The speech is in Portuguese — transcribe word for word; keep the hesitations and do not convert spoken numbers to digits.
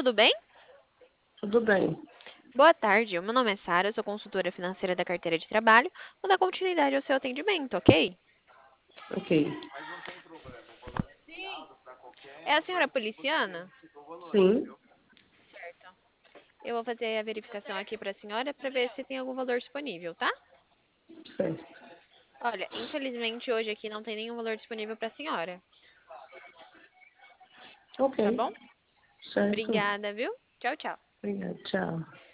tudo bem? Tudo bem. Boa tarde, meu nome é Sara, sou consultora financeira da carteira de trabalho. Vou dar continuidade ao seu atendimento, ok? Ok. É a senhora Policiana? Sim, Certo. Eu vou fazer a verificação aqui para a senhora para ver se tem algum valor disponível, tá? certo. Olha, infelizmente hoje aqui não tem nenhum valor disponível para a senhora, Ok, tá bom? certo. Obrigada, viu? Tchau, tchau. Obrigada, tchau.